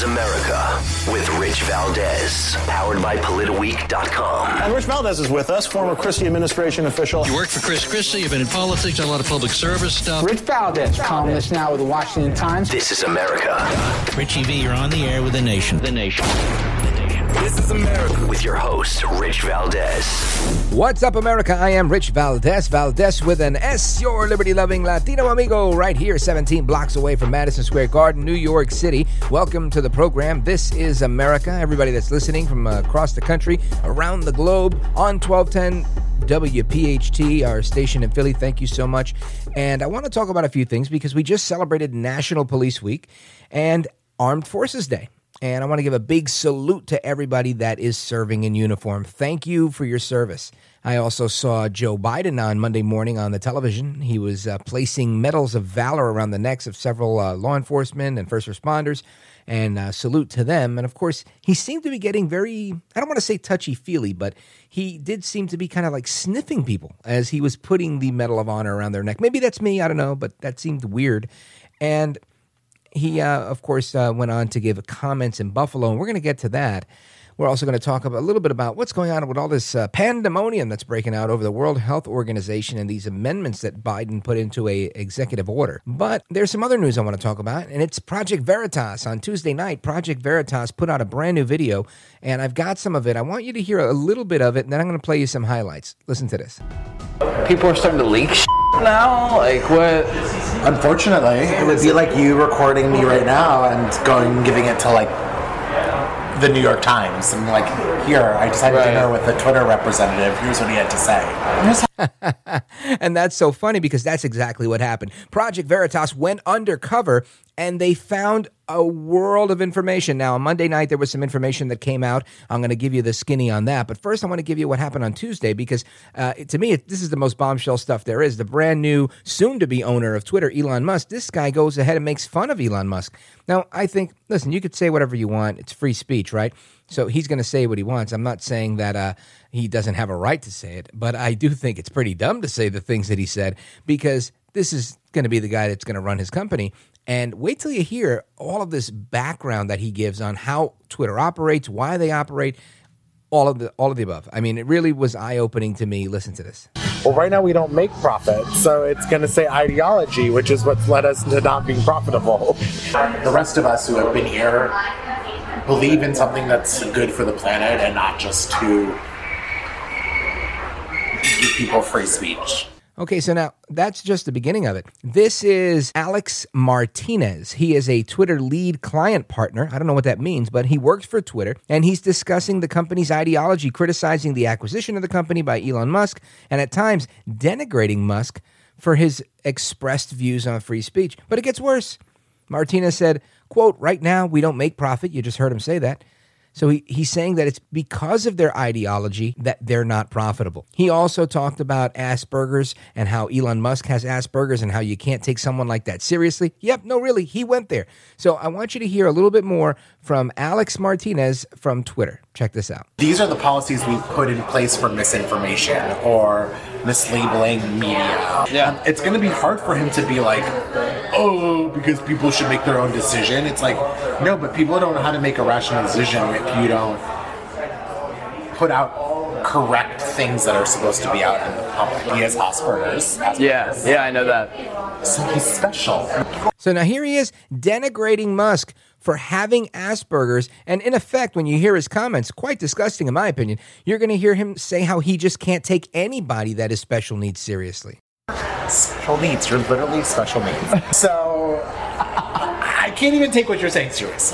is America with Rich Valdez, powered by PolitiWeek.com. And Rich Valdez is with us, former Christie administration official. You worked for Chris Christie, you've been in politics, done a lot of public service stuff. Rich Valdez, columnist now with the Washington Times. This is America. Richie V, you're on the air with The Nation. The Nation. This is America with your host, Rich Valdez. What's up, America? I am Rich Valdez. Valdez with an S, your liberty-loving Latino amigo, right here, 17 blocks away from Madison Square Garden, New York City. Welcome to the program. This is America. Everybody that's listening from across the country, around the globe, on 1210 WPHT, our station in Philly. Thank you so much. And I want to talk about a few things because we just celebrated National Police Week and Armed Forces Day. And I want to give a big salute to everybody that is serving in uniform. Thank you for your service. I also saw Joe Biden on Monday morning on the television. He was placing medals of valor around the necks of several law enforcement and first responders, and salute to them. And of course, he seemed to be getting very, I don't want to say touchy-feely, but he did seem to be kind of like sniffing people as he was putting the Medal of Honor around their neck. Maybe that's me, I don't know, but that seemed weird. And he, of course, went on to give comments in Buffalo, and we're going to get to that. We're also going to talk a little bit about what's going on with all this pandemonium that's breaking out over the World Health Organization and these amendments that Biden put into a executive order. But there's some other news I want to talk about, and it's Project Veritas. On Tuesday night, Project Veritas put out a brand new video, and I've got some of it. I want you to hear a little bit of it, and then I'm going to play you some highlights. Listen to this. People are starting to leak now? Like, what? Unfortunately, it would be like you recording me right now and giving it to, like, the New York Times. And, like, here, I just had dinner with the Twitter representative. Here's what he had to say. And that's so funny because that's exactly what happened. Project Veritas went undercover and they found a world of information. Now, on Monday night, there was some information that came out. I'm going to give you the skinny on that. But first, I want to give you what happened on Tuesday because to me, this is the most bombshell stuff there is. The brand new, soon-to-be owner of Twitter, Elon Musk, this guy goes ahead and makes fun of Elon Musk. Now, I think, listen, you could say whatever you want. It's free speech, right? So he's going to say what he wants. I'm not saying that he doesn't have a right to say it, but I do think it's pretty dumb to say the things that he said because this is going to be the guy that's going to run his company. And wait till you hear all of this background that he gives on how Twitter operates, why they operate, all of the above. I mean, it really was eye-opening to me. Listen to this. Well, right now we don't make profit, so it's going to say ideology, which is what's led us to not being profitable. The rest of us who have been here believe in something that's good for the planet and not just to give people free speech. Okay, so now that's just the beginning of it. This is Alex Martinez. He is a Twitter lead client partner. I don't know what that means, but he works for Twitter, and he's discussing the company's ideology, criticizing the acquisition of the company by Elon Musk, and at times denigrating Musk for his expressed views on free speech. But it gets worse. Martinez said, quote, right now we don't make profit. You just heard him say that. So he's saying that it's because of their ideology that they're not profitable. He also talked about Asperger's and how Elon Musk has Asperger's and how you can't take someone like that seriously. Yep, no, really, he went there. So I want you to hear a little bit more from Alex Martinez from Twitter. Check this out. These are the policies we put in place for misinformation or mislabeling media. Yeah. It's going to be hard for him to be like, oh, because people should make their own decision. It's like, no, but people don't know how to make a rational decision if you don't put out correct things that are supposed to be out in the public. He has Asperger's. Yeah, I know that. So he's special. So now here he is denigrating Musk for having Asperger's. And in effect, when you hear his comments, quite disgusting in my opinion, you're going to hear him say how he just can't take anybody that is special needs seriously. Special needs. You're literally special needs. So I can't even take what you're saying seriously.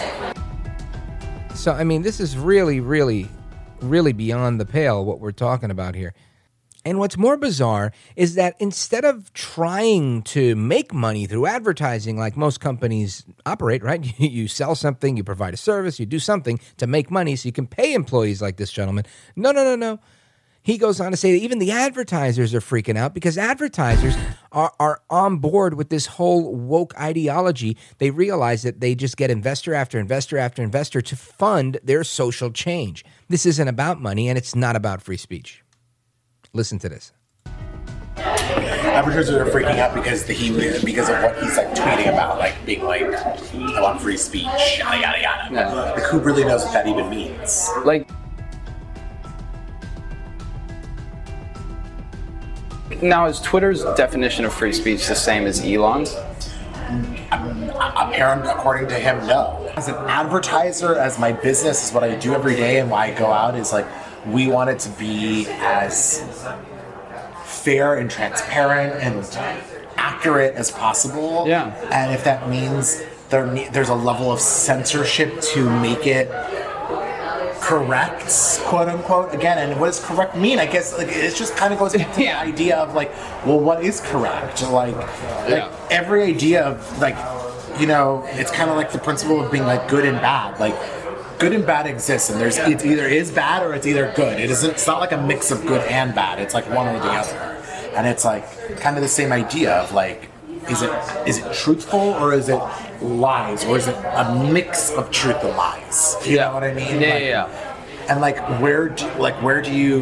So, I mean, this is really, really, really beyond the pale what we're talking about here. And what's more bizarre is that instead of trying to make money through advertising like most companies operate, right? You sell something, you provide a service, you do something to make money so you can pay employees like this gentleman. No. He goes on to say that even the advertisers are freaking out because advertisers are on board with this whole woke ideology. They realize that they just get investor after investor after investor to fund their social change. This isn't about money, and it's not about free speech. Listen to this. Advertisers are freaking out because of what he's like tweeting about, like being like, I want free speech, yada yada yada. Yeah. Like, who really knows what that even means? Like, now is Twitter's definition of free speech the same as Elon's? Apparently, according to him, no. As an advertiser, as my business is what I do every day and why I go out is like, we want it to be as fair and transparent and accurate as possible. Yeah. And if that means there's a level of censorship to make it correct, quote unquote, again, and what does correct mean? I guess like it just kind of goes back to the idea of like, well, what is correct? Like every idea of like, you know, it's kind of like the principle of being like good and bad. Like good and bad exists, and it's either is bad or it's either good. It's not like a mix of good and bad. It's like one or the other. And it's like kind of the same idea of like, is it truthful or is it lies, or is it a mix of truth and lies? You know what I mean? And like where do you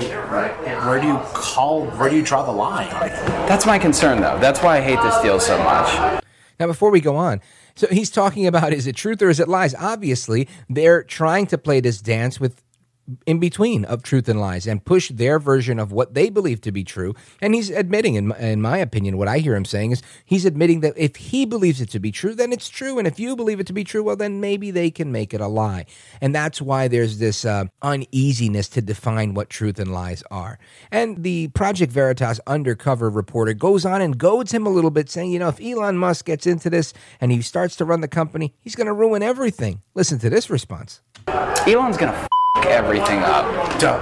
draw the line? That's my concern, though. That's why I hate this deal so much. Now, before we go on, so he's talking about, is it truth or is it lies? Obviously, they're trying to play this dance with in between of truth and lies and push their version of what they believe to be true. And he's admitting, in my opinion, what I hear him saying is he's admitting that if he believes it to be true, then it's true. And if you believe it to be true, well, then maybe they can make it a lie. And that's why there's this uneasiness to define what truth and lies are. And the Project Veritas undercover reporter goes on and goads him a little bit, saying, you know, if Elon Musk gets into this and he starts to run the company, he's going to ruin everything. Listen to this response. Elon's going to everything up. Don't.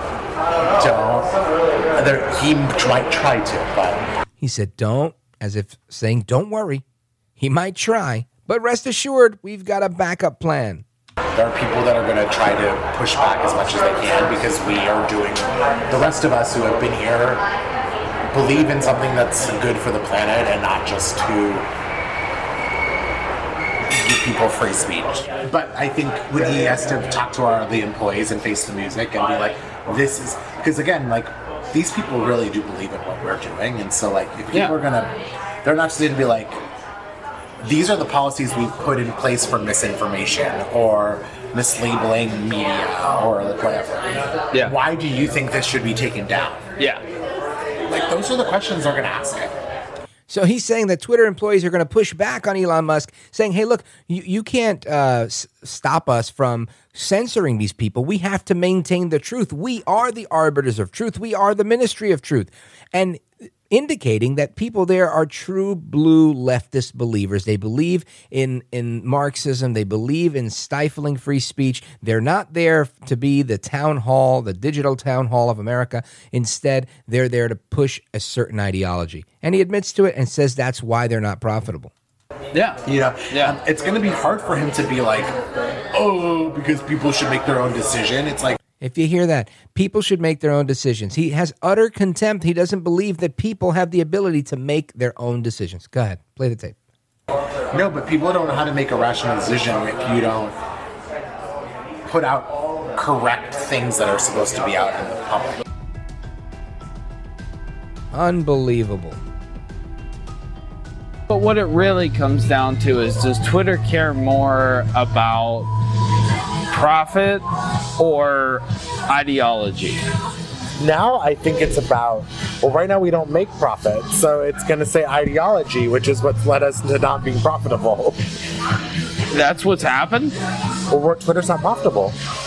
He might try to, but... He said don't, as if saying, don't worry. He might try, but rest assured, we've got a backup plan. There are people that are going to try to push back as much as they can because we are doing... The rest of us who have been here believe in something that's good for the planet and not just to give people free speech. But I think when he has to talk to the employees and face the music and be like, this is... Because again, like, these people really do believe in what we're doing. And so, like, if people are going to... They're not just going to be like, these are the policies we've put in place for misinformation or mislabeling media or like whatever. Yeah. Why do you think this should be taken down? Yeah. Like, those are the questions they're going to ask him. So he's saying that Twitter employees are going to push back on Elon Musk, saying, hey, look, you can't stop us from censoring these people. We have to maintain the truth. We are the arbiters of truth. We are the ministry of truth. And indicating that people there are true blue leftist believers. They believe in Marxism. They believe in stifling free speech. They're not there to be the town hall, the digital town hall of America. Instead, they're there to push a certain ideology. And he admits to it and says that's why they're not profitable. Yeah. You know, Yeah. It's going to be hard for him to be like, oh, because people should make their own decision. It's like, if you hear that, people should make their own decisions. He has utter contempt. He doesn't believe that people have the ability to make their own decisions. Go ahead, play the tape. no, but people don't know how to make a rational decision if you don't put out correct things that are supposed to be out in the public. Unbelievable. But what it really comes down to is, does Twitter care more about profit or ideology? Now I think it's about, well, right now we don't make profit, so it's going to say ideology, which is what's led us to not being profitable. That's what's happened? Well, Twitter's not profitable.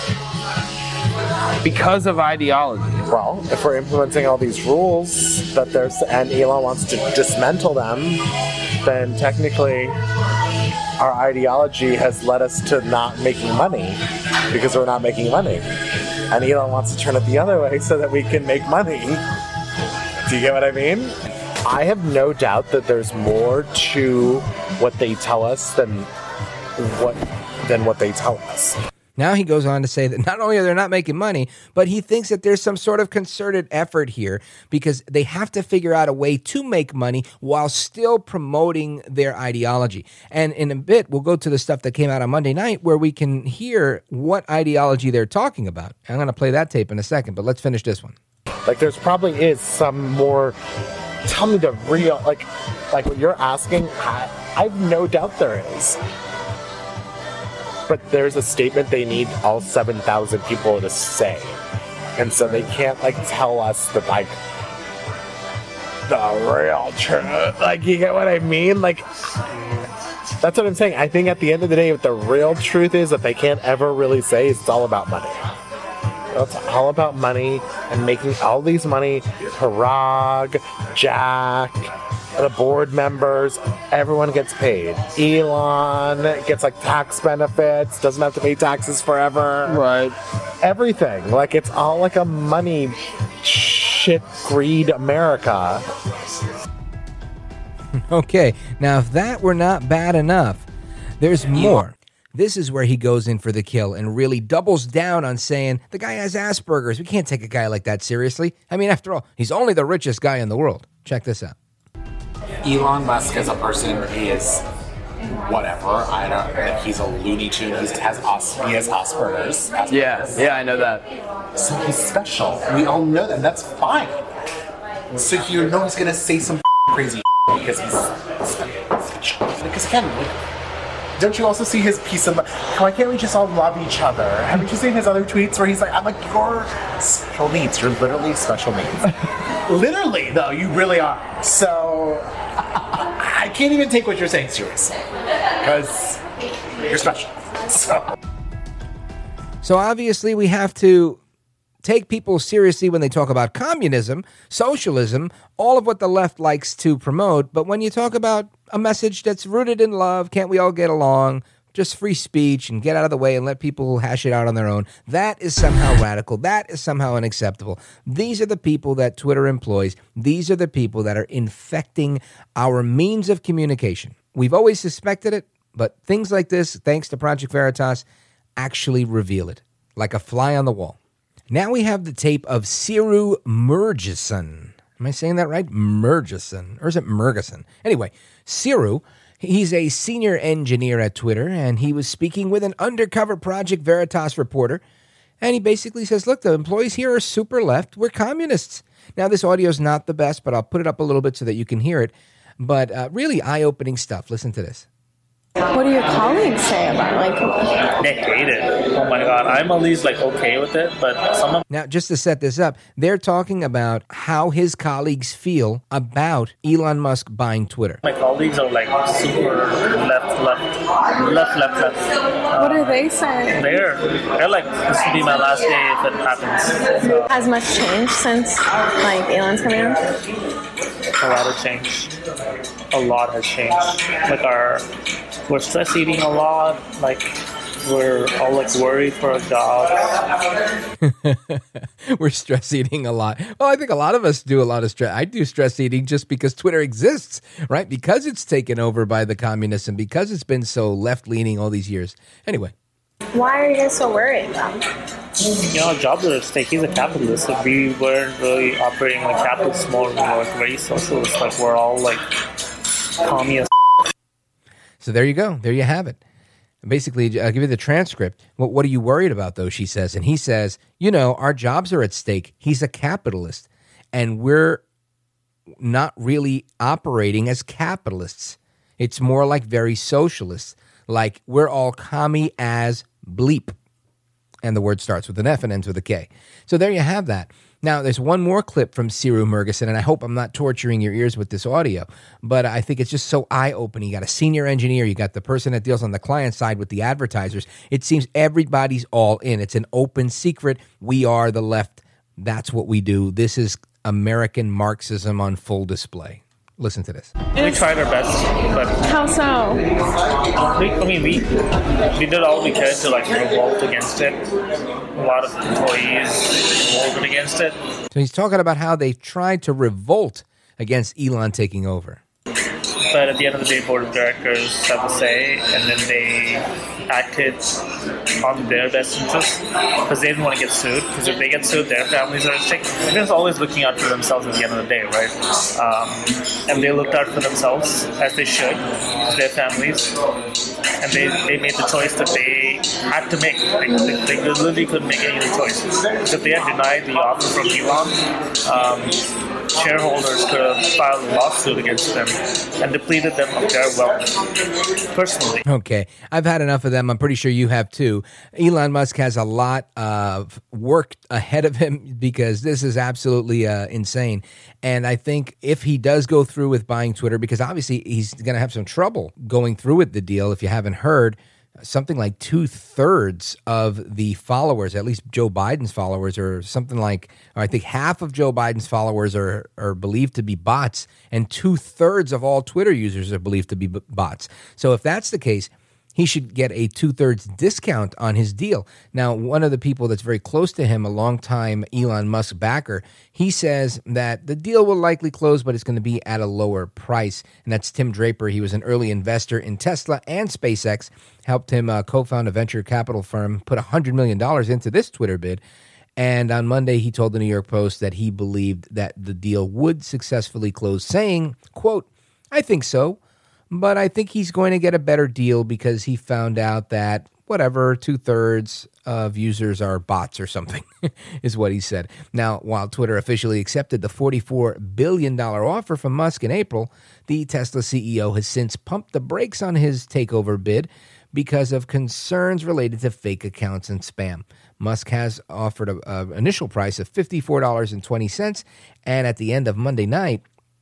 Because of ideology. Well, if we're implementing all these rules that and Elon wants to dismantle them, then technically our ideology has led us to not making money because we're not making money. And Elon wants to turn it the other way so that we can make money. Do you get what I mean? I have no doubt that there's more to what they tell us than what they tell us. Now he goes on to say that not only are they not making money, but he thinks that there's some sort of concerted effort here because they have to figure out a way to make money while still promoting their ideology. And in a bit, we'll go to the stuff that came out on Monday night where we can hear what ideology they're talking about. I'm going to play that tape in a second, but let's finish this one. Like, there's probably is some more tell me the real, like what you're asking, I have no doubt there is. But there's a statement they need all 7,000 people to say. And so they can't, like, tell us that, like, the real truth. Like, you get what I mean? Like, that's what I'm saying. I think at the end of the day, what the real truth is that they can't ever really say is it's all about money. It's all about money and making all these money. Parag, Jack, the board members, everyone gets paid. Elon gets like tax benefits, doesn't have to pay taxes forever. Right. Everything. Like, it's all like a money shit greed America. Okay, now if that were not bad enough, there's more. This is where he goes in for the kill and really doubles down on saying the guy has Asperger's. We can't take a guy like that seriously. I mean, after all, he's only the richest guy in the world. Check this out. Elon Musk as a person is whatever. I don't like, he's a Looney Tune. He has Asperger's. Yeah, I know that. So he's special. We all know that. That's fine. So you know he's gonna say some crazy because he's special. Because again, like, don't you also see his piece of? Why can't we just all love each other? Haven't you seen his other tweets where he's like, "I'm like your special needs. You're literally special needs. Literally, though, you really are." So I can't even take what you're saying seriously because you're special. So obviously, we have to take people seriously when they talk about communism, socialism, all of what the left likes to promote. But when you talk about a message that's rooted in love, can't we all get along, just free speech and get out of the way and let people hash it out on their own, that is somehow radical. That is somehow unacceptable. These are the people that Twitter employs. These are the people that are infecting our means of communication. We've always suspected it, but things like this, thanks to Project Veritas, actually reveal it, like a fly on the wall. Now we have the tape of Ciro Murgeson. Am I saying that right? Murgeson. Or is it Murgeson? Anyway, Ciro, he's a senior engineer at Twitter, and he was speaking with an undercover Project Veritas reporter. And he basically says, look, the employees here are super left. We're communists. Now, this audio is not the best, but I'll put it up a little bit so that you can hear it. But really eye-opening stuff. Listen to this. What do your colleagues say about it? They hate it. Oh my God. I'm at least okay with it, but some of... Now, just to set this up, they're talking about how his colleagues feel about Elon Musk buying Twitter. My colleagues are super left. What are they saying? They're like, this will be my last day if it happens. So. Has much changed since Elon's coming out? A lot has changed. A lot has changed. We're stress eating a lot. We're all worried for our jobs. We're stress eating a lot. Well, I think a lot of us do a lot of stress. I do stress eating just because Twitter exists, right? Because it's taken over by the communists and because it's been so left-leaning all these years. Anyway. Why are you guys so worried about? Our jobs are at stake. He's a capitalist. If we weren't really operating like capitalists more, we were very socialist. We're all communist. So there you go. There you have it. Basically, I'll give you the transcript. What are you worried about, though, she says. And he says, our jobs are at stake. He's a capitalist. And we're not really operating as capitalists. It's more like very socialists. Like we're all commie as bleep. And the word starts with an F and ends with a K. So there you have that. Now, there's one more clip from Ciro Murgeson, and I hope I'm not torturing your ears with this audio, but I think it's just so eye-opening. You got a senior engineer, you got the person that deals on the client side with the advertisers. It seems everybody's all in. It's an open secret. We are the left. That's what we do. This is American Marxism on full display. Listen to this. We tried our best, but... How so? We did all we could to revolt against it. A lot of employees revolted against it. So he's talking about how they tried to revolt against Elon taking over. But at the end of the day, board of directors had to say, and then they acted on their best interest because they didn't want to get sued. Because if they get sued, their families are at stake. They're just always looking out for themselves at the end of the day, right? And they looked out for themselves as they should, their families, and they made the choice that they had to make. They literally couldn't make any other choice. Because if they had denied the offer from Elon, shareholders could have filed a lawsuit against them and depleted them of their wealth personally. Okay, I've had enough of them. I'm pretty sure you have too. Elon Musk has a lot of work ahead of him because this is absolutely insane. And I think if he does go through with buying Twitter, because obviously he's going to have some trouble going through with the deal, if you haven't heard, something like 2/3 of the followers, at least Joe Biden's followers, or something like, or I think half of Joe Biden's followers are believed to be bots, and 2/3 of all Twitter users are believed to be bots. So if that's the case, he should get a 2/3 discount on his deal. Now, one of the people that's very close to him, a longtime Elon Musk backer, he says that the deal will likely close, but it's going to be at a lower price. And that's Tim Draper. He was an early investor in Tesla and SpaceX, helped him co-found a venture capital firm, put $100 million into this Twitter bid. And on Monday, he told the New York Post that he believed that the deal would successfully close, saying, quote, "I think so. But I think he's going to get a better deal because he found out that whatever, 2/3 of users are bots or something," is what he said. Now, while Twitter officially accepted the $44 billion offer from Musk in April, the Tesla CEO has since pumped the brakes on his takeover bid because of concerns related to fake accounts and spam. Musk has offered an initial price of $54.20, and at the end of Monday night,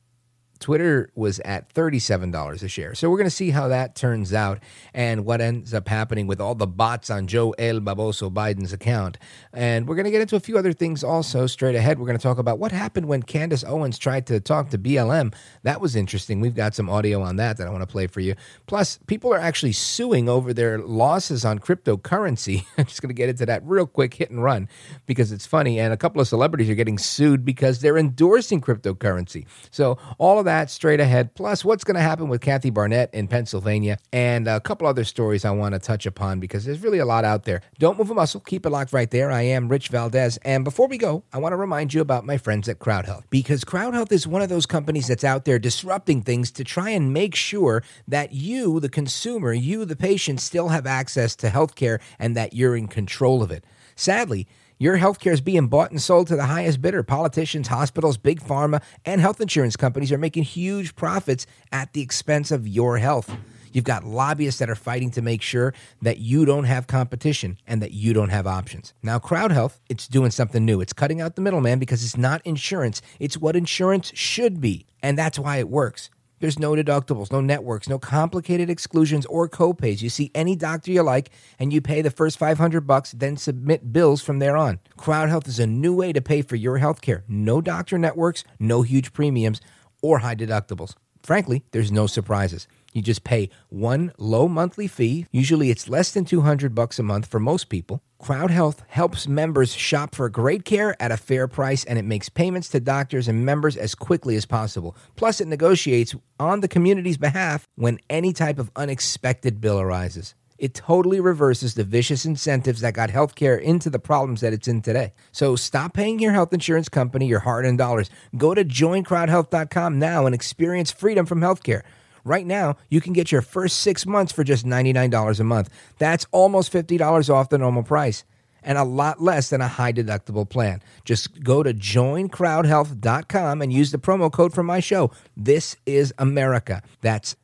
Twitter was at $37 a share. So we're going to see how that turns out and what ends up happening with all the bots on Joe El Baboso Biden's account. And we're going to get into a few other things also straight ahead. We're going to talk about what happened when Candace Owens tried to talk to BLM. That was interesting. We've got some audio on that I want to play for you. Plus, people are actually suing over their losses on cryptocurrency. I'm just going to get into that real quick, hit and run, because it's funny. And a couple of celebrities are getting sued because they're endorsing cryptocurrency. So all of that straight ahead, plus what's going to happen with Kathy Barnett in Pennsylvania, and a couple other stories I want to touch upon because there's really a lot out there. Don't move a muscle. Keep it locked right there. I am Rich Valdez. And before we go, I want to remind you about my friends at Crowd Health, because Crowd Health is one of those companies that's out there disrupting things to try and make sure that you, the consumer, you, the patient, still have access to healthcare and that you're in control of it. Sadly, your healthcare is being bought and sold to the highest bidder. Politicians, hospitals, big pharma, and health insurance companies are making huge profits at the expense of your health. You've got lobbyists that are fighting to make sure that you don't have competition and that you don't have options. Now, Crowd Health, it's doing something new. It's cutting out the middleman because it's not insurance. It's what insurance should be, and that's why it works. There's no deductibles, no networks, no complicated exclusions or copays. You see any doctor you like, and you pay the first $500, then submit bills from there on. Crowd Health is a new way to pay for your health care. No doctor networks, no huge premiums, or high deductibles. Frankly, there's no surprises. You just pay one low monthly fee. Usually it's less than $200 a month for most people. Crowd Health helps members shop for great care at a fair price, and it makes payments to doctors and members as quickly as possible. Plus, it negotiates on the community's behalf when any type of unexpected bill arises. It totally reverses the vicious incentives that got healthcare into the problems that it's in today. So stop paying your health insurance company your hard-earned dollars. Go to joincrowdhealth.com now and experience freedom from healthcare. Right now, you can get your first 6 months for just $99 a month. That's almost $50 off the normal price, and a lot less than a high-deductible plan. Just go to joincrowdhealth.com and use the promo code for my show. This is America. That's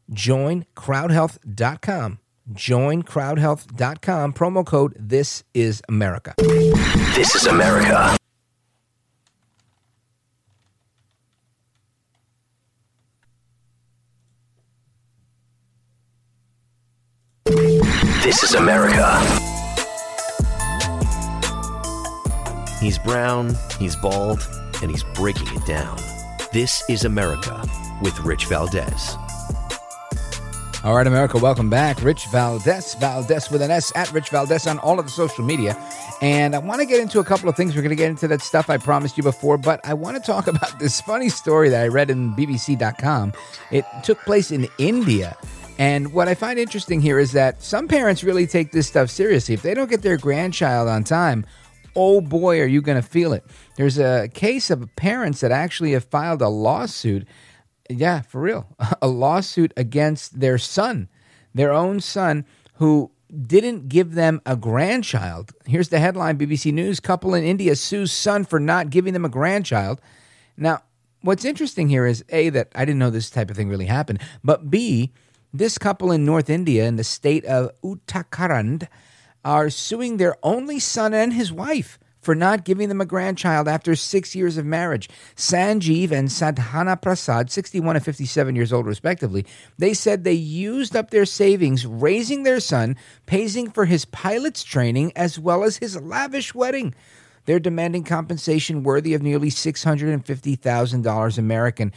joincrowdhealth.com. joincrowdhealth.com, promo code This is America. This is America. This is America. He's brown, he's bald, and he's breaking it down. This is America with Rich Valdez. All right, America, welcome back. Rich Valdez, Valdez with an S, at Rich Valdez on all of the social media. And I want to get into a couple of things. We're going to get into that stuff I promised you before, but I want to talk about this funny story that I read in BBC.com. It took place in India. And what I find interesting here is that some parents really take this stuff seriously. If they don't get their grandchild on time, oh boy, are you going to feel it. There's a case of parents that actually have filed a lawsuit. Yeah, for real. A lawsuit against their son, their own son, who didn't give them a grandchild. Here's the headline, BBC News. Couple in India sues son for not giving them a grandchild. Now, what's interesting here is, A, that I didn't know this type of thing really happened, but B, this couple in North India in the state of Uttarakhand are suing their only son and his wife for not giving them a grandchild after 6 years of marriage. Sanjeev and Sadhana Prasad, 61 and 57 years old respectively, they said they used up their savings raising their son, paying for his pilot's training as well as his lavish wedding. They're demanding compensation worthy of nearly $650,000 American,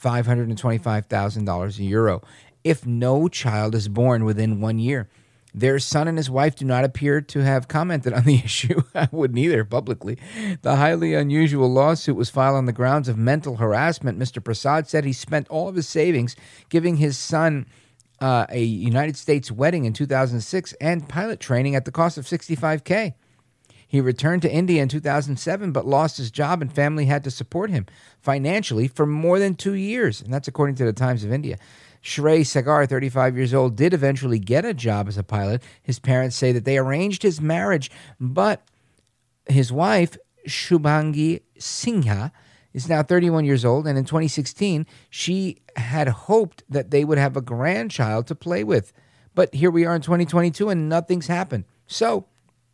$525,000 euro, if no child is born within 1 year. Their son and his wife do not appear to have commented on the issue. I wouldn't either publicly. The highly unusual lawsuit was filed on the grounds of mental harassment. Mr. Prasad said he spent all of his savings giving his son a United States wedding in 2006 and pilot training at the cost of $65K. He returned to India in 2007 but lost his job and family had to support him financially for more than 2 years. And that's according to the Times of India. Shrey Sagar, 35 years old, did eventually get a job as a pilot. His parents say that they arranged his marriage, but his wife, Shubhangi Singha, is now 31 years old, and in 2016, she had hoped that they would have a grandchild to play with. But here we are in 2022, and nothing's happened. So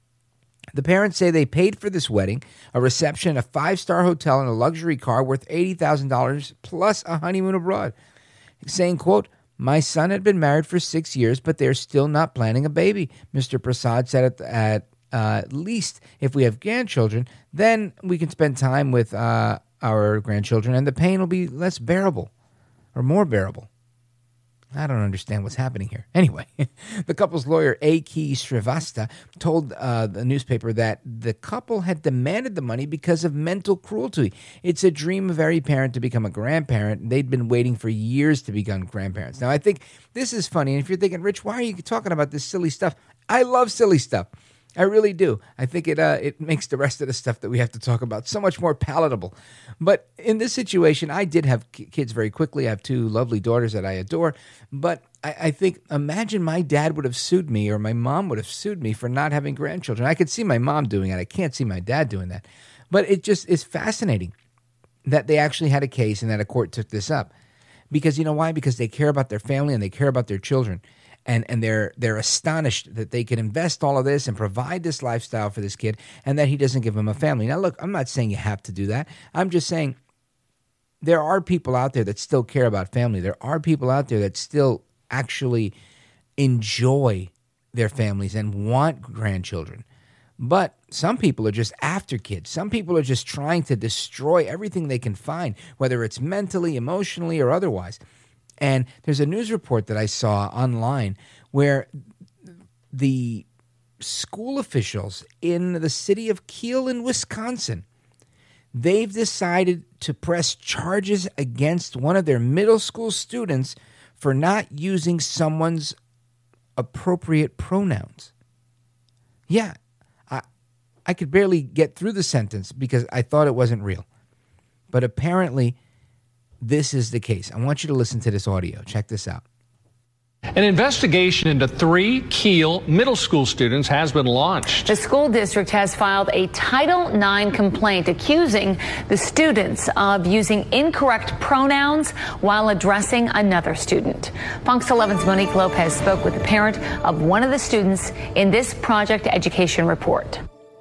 the parents say they paid for this wedding, a reception, a 5-star hotel, and a luxury car worth $80,000 plus a honeymoon abroad. Saying, quote, "My son had been married for 6 years, but they're still not planning a baby." Mr. Prasad said at least if we have grandchildren, then we can spend time with our grandchildren and the pain will be less bearable or more bearable. I don't understand what's happening here. Anyway, the couple's lawyer, A.K. Srivastava, told the newspaper that the couple had demanded the money because of mental cruelty. It's a dream of every parent to become a grandparent, and they'd been waiting for years to become grandparents. Now, I think this is funny, and if you're thinking, Rich, why are you talking about this silly stuff? I love silly stuff. I really do. I think it makes the rest of the stuff that we have to talk about so much more palatable. But in this situation, I did have kids very quickly. I have 2 lovely daughters that I adore. But I think, imagine my dad would have sued me or my mom would have sued me for not having grandchildren. I could see my mom doing it. I can't see my dad doing that. But it just is fascinating that they actually had a case and that a court took this up. Because you know why? Because they care about their family and they care about their children. And they're astonished that they can invest all of this and provide this lifestyle for this kid and that he doesn't give them a family. Now, look, I'm not saying you have to do that. I'm just saying there are people out there that still care about family. There are people out there that still actually enjoy their families and want grandchildren. But some people are just after kids. Some people are just trying to destroy everything they can find, whether it's mentally, emotionally, or otherwise. And there's a news report that I saw online where the school officials in the city of Kiel in Wisconsin, they've decided to press charges against one of their middle school students for not using someone's appropriate pronouns. Yeah, I could barely get through the sentence because I thought it wasn't real. But apparently this is the case. I want you to listen to this audio. Check this out. An investigation into 3 Kiel middle school students has been launched. The school district has filed a Title IX complaint accusing the students of using incorrect pronouns while addressing another student. Fox 11's Monique Lopez spoke with the parent of one of the students in this Project Education report.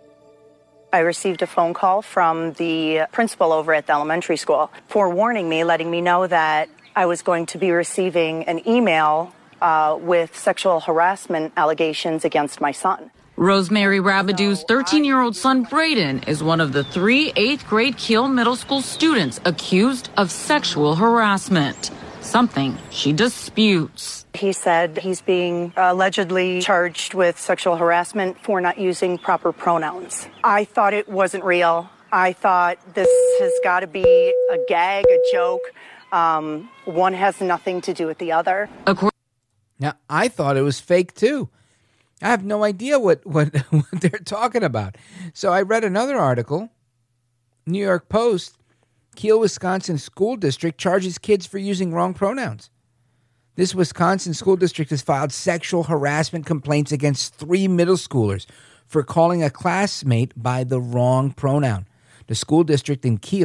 I received a phone call from the principal over at the elementary school forewarning me, letting me know that I was going to be receiving an email with sexual harassment allegations against my son. Rosemary Rabidou's 13-year-old son, Braden, is one of the 3 8th-grade Kiel Middle School students accused of sexual harassment, something she disputes. He said he's being allegedly charged with sexual harassment for not using proper pronouns. I thought it wasn't real. I thought this has got to be a gag, a joke. One has nothing to do with the other. Now, I thought it was fake, too. I have no idea what they're talking about. So I read another article, New York Post, Kiel, Wisconsin school district charges kids for using wrong pronouns. This Wisconsin school district has filed sexual harassment complaints against 3 middle schoolers for calling a classmate by the wrong pronoun. The school district in Kiel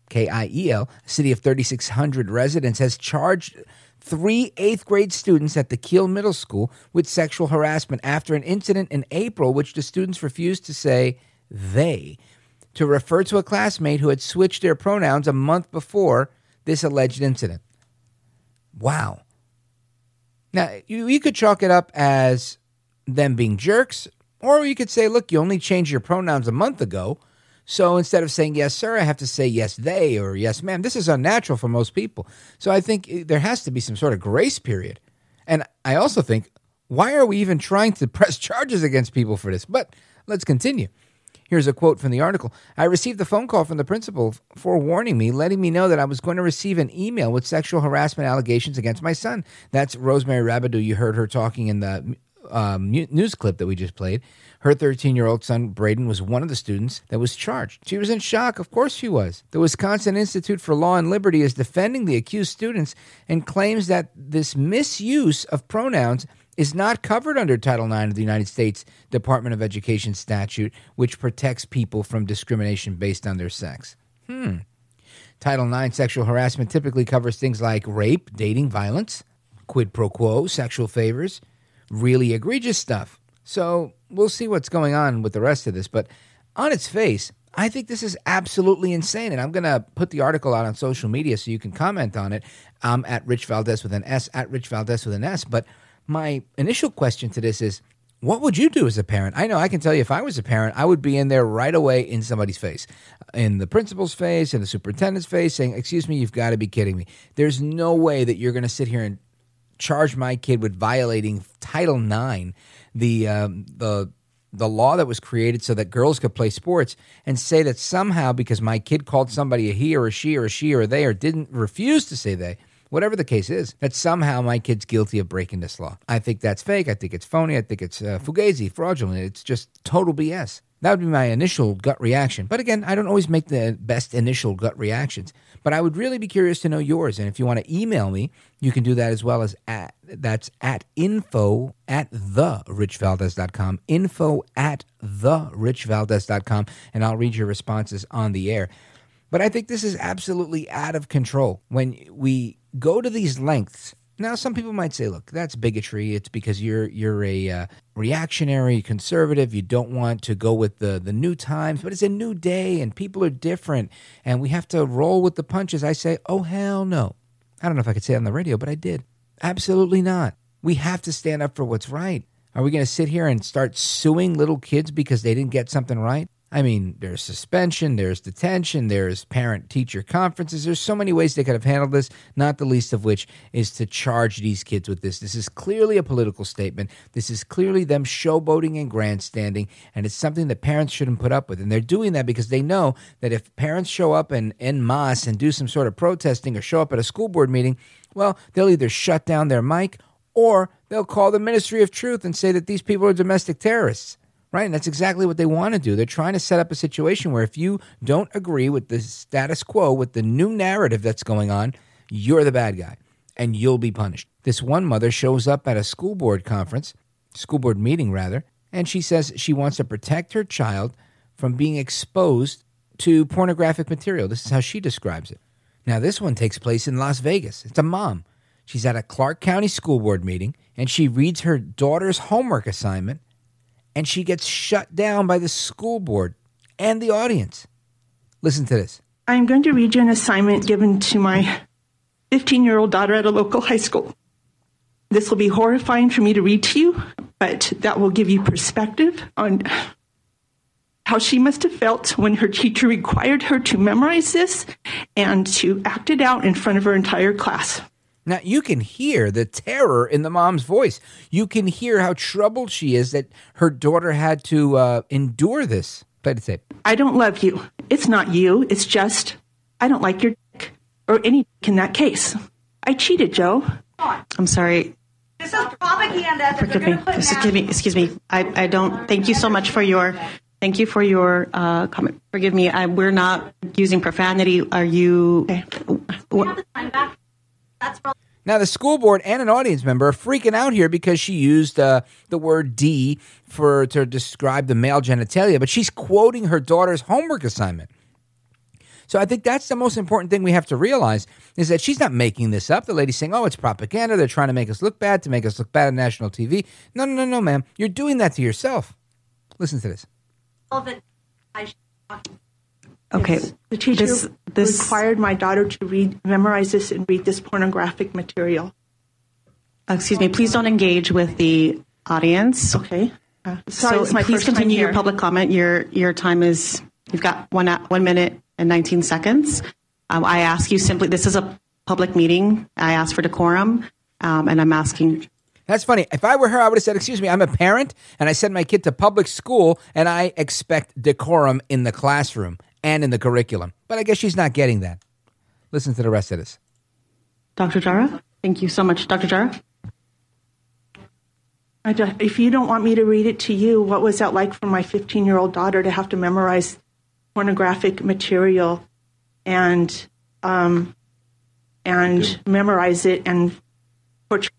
Kiel, a city of 3,600 residents, has charged 3 8th-grade students at the Kiel Middle School with sexual harassment after an incident in April which the students refused to say they, to refer to a classmate who had switched their pronouns a month before this alleged incident. Wow. Now, you could chalk it up as them being jerks, or you could say, look, you only changed your pronouns a month ago, so instead of saying yes, sir, I have to say yes, they, or yes, ma'am. This is unnatural for most people. So I think there has to be some sort of grace period. And I also think, why are we even trying to press charges against people for this? But let's continue. Here's a quote from the article. I received a phone call from the principal forewarning me, letting me know that I was going to receive an email with sexual harassment allegations against my son. That's Rosemary Rabideau. You heard her talking in the news clip that we just played. Her 13-year-old son, Braden, was one of the students that was charged. She was in shock. Of course she was. The Wisconsin Institute for Law and Liberty is defending the accused students and claims that this misuse of pronouns is not covered under Title IX of the United States Department of Education statute, which protects people from discrimination based on their sex. Title IX sexual harassment typically covers things like rape, dating, violence, quid pro quo, sexual favors, really egregious stuff. So we'll see what's going on with the rest of this. But on its face, I think this is absolutely insane. And I'm going to put the article out on social media so you can comment on it. I'm at Rich Valdez with an S, at Rich Valdez with an S. But my initial question to this is, what would you do as a parent? I know I can tell you if I was a parent, I would be in there right away in somebody's face, in the principal's face, in the superintendent's face, saying, excuse me, you've got to be kidding me. There's no way that you're going to sit here and charge my kid with violating Title IX, the law that was created so that girls could play sports, and say that somehow because my kid called somebody a he or a she or a she or a they or didn't refuse to say they, whatever the case is, that somehow my kid's guilty of breaking this law. I think that's fake. I think it's phony. I think it's fugazi, fraudulent. It's just total BS. That would be my initial gut reaction. But again, I don't always make the best initial gut reactions. But I would really be curious to know yours. And if you want to email me, you can do that as well as that's at info@therichavaldez.com, info@therichavaldez.com, and I'll read your responses on the air. But I think this is absolutely out of control when we go to these lengths. Now, some people might say, look, that's bigotry. It's because you're a reactionary conservative. You don't want to go with the new times, but it's a new day and people are different and we have to roll with the punches. I say, oh, hell no. I don't know if I could say it on the radio, but I did. Absolutely not. We have to stand up for what's right. Are we going to sit here and start suing little kids because they didn't get something right? I mean, there's suspension, there's detention, there's parent-teacher conferences. There's so many ways they could have handled this, not the least of which is to charge these kids with this. This is clearly a political statement. This is clearly them showboating and grandstanding, and it's something that parents shouldn't put up with. And they're doing that because they know that if parents show up en masse and do some sort of protesting or show up at a school board meeting, well, they'll either shut down their mic or they'll call the Ministry of Truth and say that these people are domestic terrorists. Right, and that's exactly what they want to do. They're trying to set up a situation where if you don't agree with the status quo, with the new narrative that's going on, you're the bad guy, and you'll be punished. This one mother shows up at a school board meeting, and she says she wants to protect her child from being exposed to pornographic material. This is how she describes it. Now, this one takes place in Las Vegas. It's a mom. She's at a Clark County school board meeting, and she reads her daughter's homework assignment, and she gets shut down by the school board and the audience. Listen to this. I'm going to read you an assignment given to my 15-year-old daughter at a local high school. This will be horrifying for me to read to you, but that will give you perspective on how she must have felt when her teacher required her to memorize this and to act it out in front of her entire class. Now, you can hear the terror in the mom's voice. You can hear how troubled she is that her daughter had to endure this. Play the tape. I don't love you. It's not you. It's just, I don't like your dick. Or any dick in that case. I cheated, Joe. I'm sorry. This is propaganda. Excuse me. I don't, thank you so much for your, thank you for your comment. Forgive me. We're not using profanity. Are you? Okay. Now, the school board and an audience member are freaking out here because she used the word D to describe the male genitalia, but she's quoting her daughter's homework assignment. So I think that's the most important thing we have to realize is that she's not making this up. The lady's saying, oh, it's propaganda. They're trying to make us look bad, to make us look bad on national TV. No, ma'am. You're doing that to yourself. Listen to this. Okay. The teacher this required my daughter to memorize this and read this pornographic material. Excuse me, please don't engage with the audience. Okay. So please continue your public comment. Your time is, you've got 1 minute and 19 seconds. I ask you simply, this is a public meeting. I ask for decorum, and I'm asking. That's funny. If I were her, I would have said, excuse me, I'm a parent, and I send my kid to public school, and I expect decorum in the classroom and in the curriculum. But I guess she's not getting that. Listen to the rest of this. Dr. Jara, thank you so much. Dr. Jara? If you don't want me to read it to you, what was that like for my 15-year-old daughter to have to memorize pornographic material and memorize it and portray?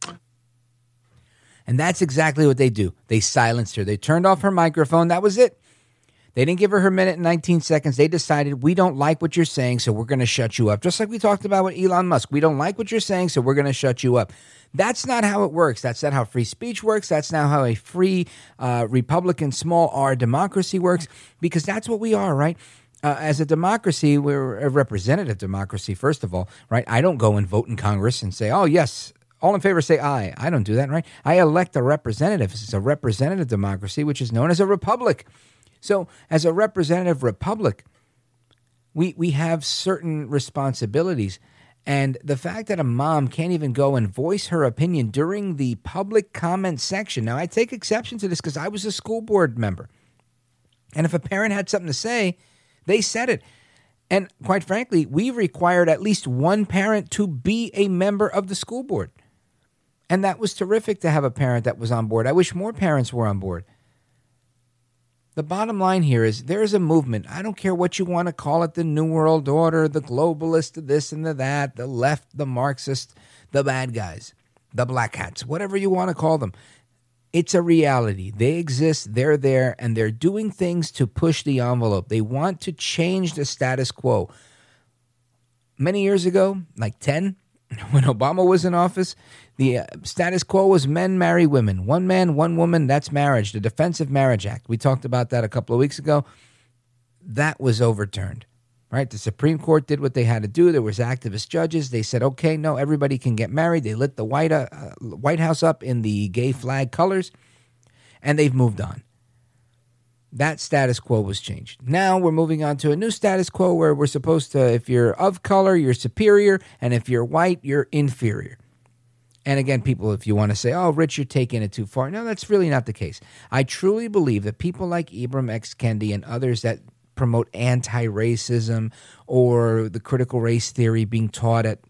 And that's exactly what they do. They silenced her. They turned off her microphone. That was it. They didn't give her her minute and 19 seconds. They decided, we don't like what you're saying, so we're going to shut you up. Just like we talked about with Elon Musk. We don't like what you're saying, so we're going to shut you up. That's not how it works. That's not how free speech works. That's not how a free Republican small r democracy works, because that's what we are, right? As a democracy, we're a representative democracy, first of all, right? I don't go and vote in Congress and say, oh, yes, all in favor say aye. I don't do that, right? I elect a representative. It's a representative democracy, which is known as a republic. So as a representative republic, we have certain responsibilities. And the fact that a mom can't even go and voice her opinion during the public comment section. Now, I take exception to this because I was a school board member. And if a parent had something to say, they said it. And quite frankly, we required at least one parent to be a member of the school board. And that was terrific to have a parent that was on board. I wish more parents were on board. The bottom line here is there is a movement. I don't care what you want to call it, the New World Order, the globalist, the this and the that, the left, the Marxist, the bad guys, the black hats, whatever you want to call them. It's a reality. They exist, they're there, and they're doing things to push the envelope. They want to change the status quo. Many years ago, like 10, when Obama was in office, the status quo was men marry women. One man, one woman, that's marriage, the Defensive Marriage Act. We talked about that a couple of weeks ago. That was overturned, right? The Supreme Court did what they had to do. There was activist judges. They said, okay, no, everybody can get married. They lit the White House up in the gay flag colors, and they've moved on. That status quo was changed. Now we're moving on to a new status quo where we're supposed to, if you're of color, you're superior, and if you're white, you're inferior. And again, people, if you want to say, oh, Rich, you're taking it too far. No, that's really not the case. I truly believe that people like Ibram X. Kendi and others that promote anti-racism or the critical race theory being taught at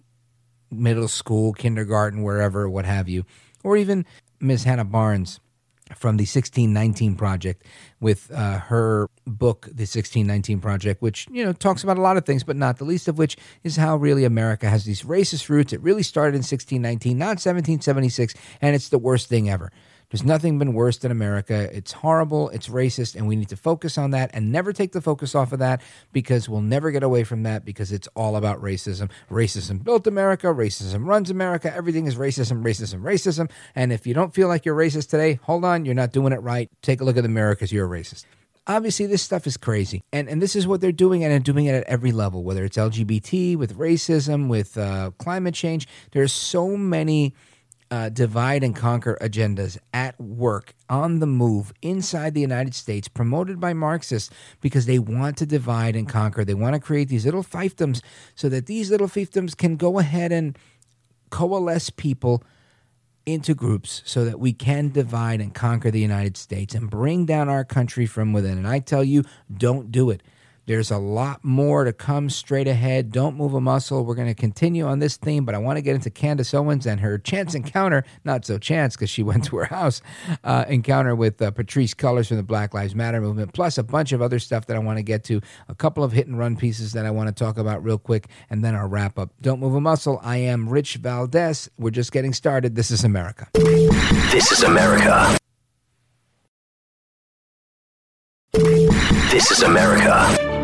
middle school, kindergarten, wherever, what have you, or even Ms. Hannah Barnes from the 1619 Project with her book, The 1619 Project, which, talks about a lot of things, but not the least of which is how really America has these racist roots. It really started in 1619, not 1776, and it's the worst thing ever. There's nothing been worse than America. It's horrible, it's racist, and we need to focus on that and never take the focus off of that, because we'll never get away from that, because it's all about racism. Racism built America, racism runs America, everything is racism, racism, racism. And if you don't feel like you're racist today, hold on, you're not doing it right. Take a look at the mirror because you're a racist. Obviously, this stuff is crazy, and this is what they're doing, and they're doing it at every level, whether it's LGBT, with racism, with climate change. There's so many divide and conquer agendas at work, on the move, inside the United States, promoted by Marxists, because they want to divide and conquer. They want to create these little fiefdoms so that these little fiefdoms can go ahead and coalesce people into groups so that we can divide and conquer the United States and bring down our country from within. And I tell you, don't do it. There's a lot more to come straight ahead. Don't move a muscle. We're going to continue on this theme, but I want to get into Candace Owens and her chance encounter, not so chance because she went to her house, encounter with Patrisse Cullors from the Black Lives Matter movement, plus a bunch of other stuff that I want to get to, a couple of hit and run pieces that I want to talk about real quick, and then I'll wrap up. Don't move a muscle. I am Rich Valdez. We're just getting started. This is America. This is America. This is America.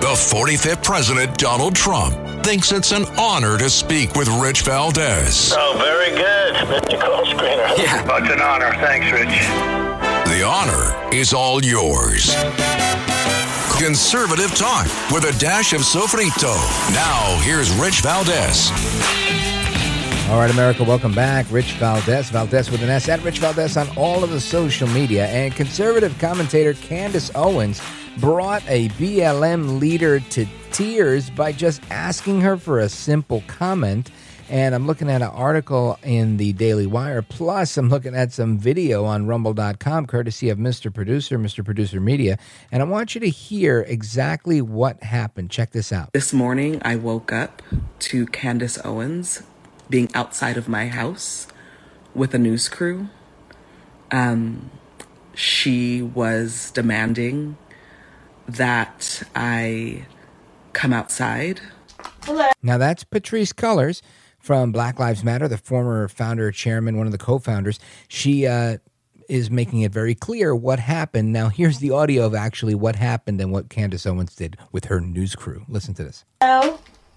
The 45th President Donald Trump thinks it's an honor to speak with Rich Valdez. Oh, very good, Mr. Call Screener. Yeah. Oh, it's an honor. Thanks, Rich. The honor is all yours. Conservative talk with a dash of sofrito. Now, here's Rich Valdez. All right, America, welcome back. Rich Valdez, Valdez with an S, at Rich Valdez on all of the social media. And conservative commentator Candace Owens brought a BLM leader to tears by just asking her for a simple comment. And I'm looking at an article in the Daily Wire. Plus, I'm looking at some video on Rumble.com, courtesy of Mr. Producer Media. And I want you to hear exactly what happened. Check this out. This morning, I woke up to Candace Owens being outside of my house with a news crew. She was demanding that I come outside. Hello. Now, that's Patrisse Cullors from Black Lives Matter, the former founder, chairman, one of the co-founders. She is making it very clear what happened. Now, here's the audio of actually what happened and what Candace Owens did with her news crew. Listen to this. Hello.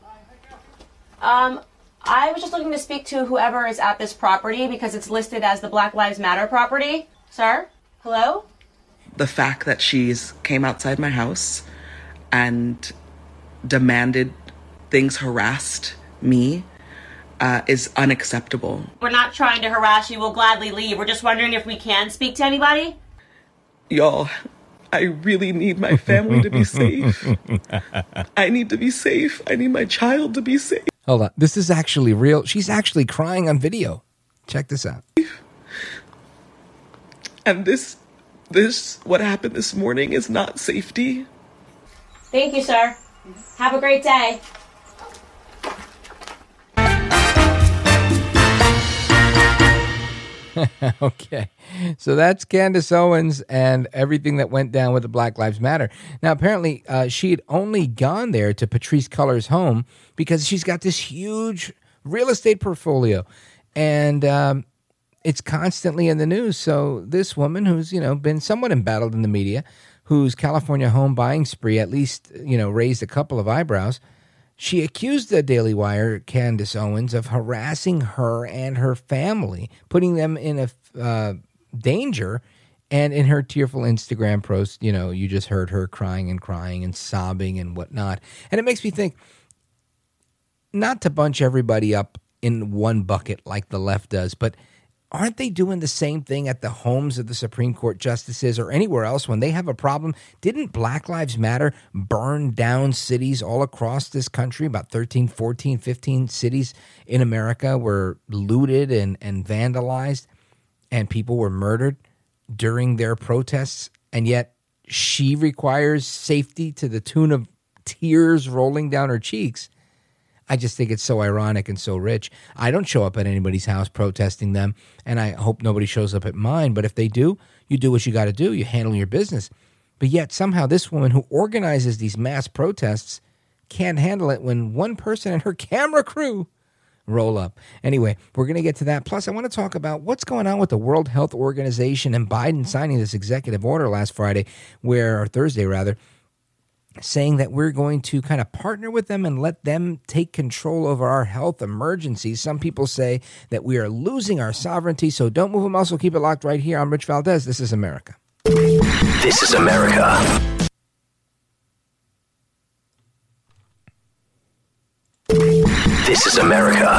I was just looking to speak to whoever is at this property because it's listed as the Black Lives Matter property. Sir? Hello? The fact that she's came outside my house and demanded things, harassed me, is unacceptable. We're not trying to harass you. We'll gladly leave. We're just wondering if we can speak to anybody. Y'all, I really need my family to be safe. I need to be safe. I need my child to be safe. Hold on. This is actually real. She's actually crying on video. Check this out. And this, what happened this morning is not safety. Thank you, sir. Have a great day. Okay, so that's Candace Owens and everything that went down with the Black Lives Matter. Now, apparently, she had only gone there to Patrisse Cullors' home because she's got this huge real estate portfolio, and it's constantly in the news. So this woman, who's been somewhat embattled in the media, whose California home buying spree at least raised a couple of eyebrows. She accused the Daily Wire, Candace Owens, of harassing her and her family, putting them in a danger. And in her tearful Instagram post, you just heard her crying and sobbing and whatnot. And it makes me think, not to bunch everybody up in one bucket like the left does, but aren't they doing the same thing at the homes of the Supreme Court justices or anywhere else when they have a problem? Didn't Black Lives Matter burn down cities all across this country? About 13, 14, 15 cities in America were looted and vandalized, and people were murdered during their protests. And yet she requires safety to the tune of tears rolling down her cheeks. I just think it's so ironic and so rich. I don't show up at anybody's house protesting them, and I hope nobody shows up at mine. But if they do, you do what you got to do. You handle your business. But yet somehow this woman who organizes these mass protests can't handle it when one person and her camera crew roll up. Anyway, we're going to get to that. Plus, I want to talk about what's going on with the World Health Organization and Biden signing this executive order last Friday, or Thursday rather, saying that we're going to kind of partner with them and let them take control over our health emergencies. Some people say that we are losing our sovereignty, so don't move a muscle. Keep it locked right here. I'm Rich Valdez. This is America. This is America. This is America.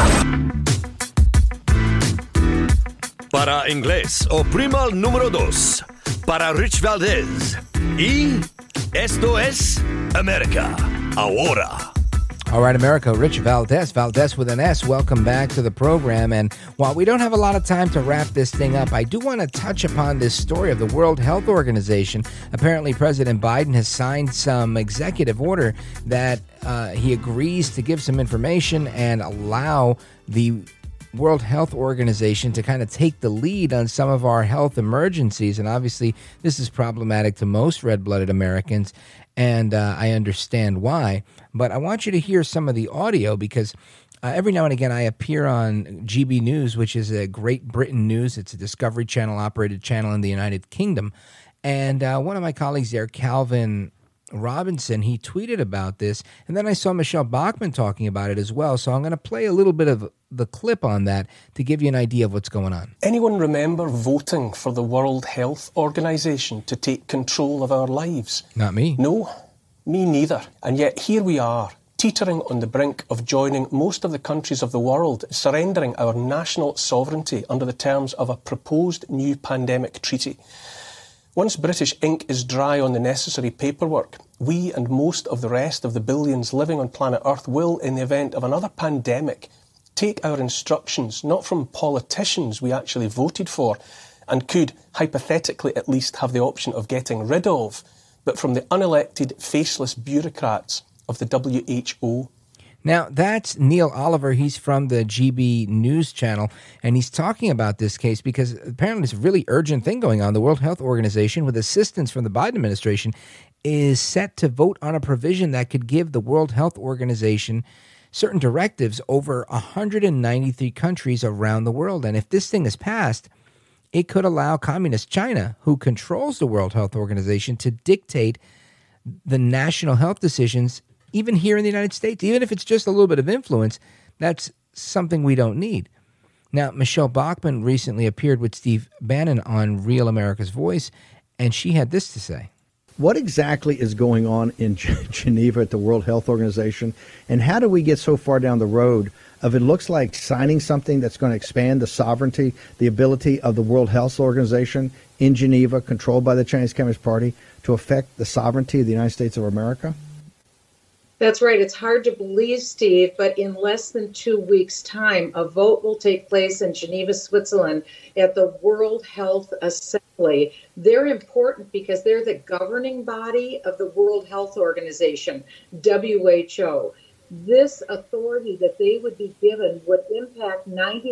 Para inglés, oprima el número 2. Para Rich Valdez. Y esto es America Ahora. All right, America, Rich Valdez, Valdez with an S. Welcome back to the program. And while we don't have a lot of time to wrap this thing up, I do want to touch upon this story of the World Health Organization. Apparently, President Biden has signed some executive order that he agrees to give some information and allow the World Health Organization to kind of take the lead on some of our health emergencies. And obviously, this is problematic to most red-blooded Americans, and I understand why. But I want you to hear some of the audio because every now and again I appear on GB News, which is a Great Britain News. It's a Discovery Channel-operated channel in the United Kingdom. And one of my colleagues there, Calvin Robinson, he tweeted about this, and then I saw Michelle Bachmann talking about it as well, so I'm going to play a little bit of the clip on that to give you an idea of what's going on. Anyone remember voting for the World Health Organization to take control of our lives? Not me. No, me neither. And yet here we are, teetering on the brink of joining most of the countries of the world, surrendering our national sovereignty under the terms of a proposed new pandemic treaty. Once British ink is dry on the necessary paperwork, we and most of the rest of the billions living on planet Earth will, in the event of another pandemic, take our instructions not from politicians we actually voted for and could, hypothetically at least, have the option of getting rid of, but from the unelected, faceless bureaucrats of the WHO. Now, that's Neil Oliver. He's from the GB News Channel, and he's talking about this case because apparently it's a really urgent thing going on. The World Health Organization, with assistance from the Biden administration, is set to vote on a provision that could give the World Health Organization certain directives over 193 countries around the world. And if this thing is passed, it could allow communist China, who controls the World Health Organization, to dictate the national health decisions even here in the United States. Even if it's just a little bit of influence, that's something we don't need. Now, Michelle Bachmann recently appeared with Steve Bannon on Real America's Voice, and she had this to say. What exactly is going on in Geneva at the World Health Organization, and how do we get so far down the road of it looks like signing something that's going to expand the sovereignty, the ability of the World Health Organization in Geneva, controlled by the Chinese Communist Party, to affect the sovereignty of the United States of America? That's right. It's hard to believe, Steve, but in less than 2 weeks' time, a vote will take place in Geneva, Switzerland at the World Health Assembly. They're important because they're the governing body of the World Health Organization, WHO. This authority that they would be given would impact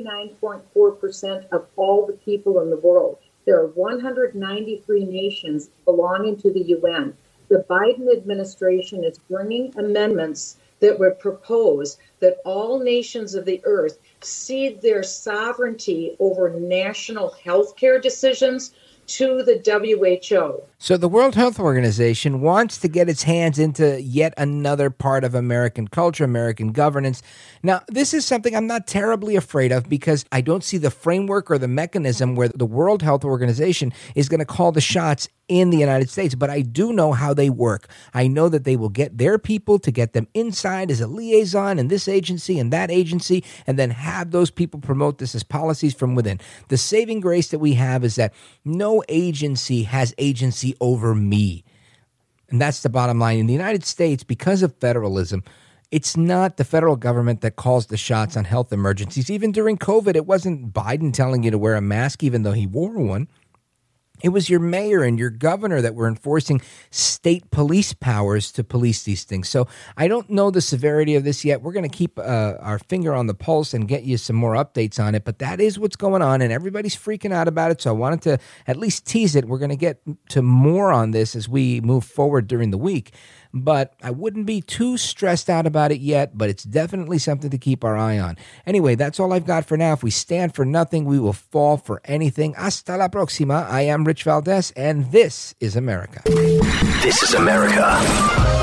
99.4% of all the people in the world. There are 193 nations belonging to the UN. The Biden administration is bringing amendments that would propose that all nations of the earth cede their sovereignty over national health care decisions to the WHO. So the World Health Organization wants to get its hands into yet another part of American culture, American governance. Now, this is something I'm not terribly afraid of because I don't see the framework or the mechanism where the World Health Organization is going to call the shots in the United States, but I do know how they work. I know that they will get their people to get them inside as a liaison in this agency and that agency, and then have those people promote this as policies from within. The saving grace that we have is that no agency has agency over me. And that's the bottom line. In the United States, because of federalism, it's not the federal government that calls the shots on health emergencies. Even during COVID, it wasn't Biden telling you to wear a mask, even though he wore one. It was your mayor and your governor that were enforcing state police powers to police these things. So I don't know the severity of this yet. We're going to keep our finger on the pulse and get you some more updates on it. But that is what's going on, and everybody's freaking out about it. So I wanted to at least tease it. We're going to get to more on this as we move forward during the week. But I wouldn't be too stressed out about it yet, but it's definitely something to keep our eye on. Anyway, that's all I've got for now. If we stand for nothing, we will fall for anything. Hasta la próxima. I am Rich Valdez, and this is America. This is America.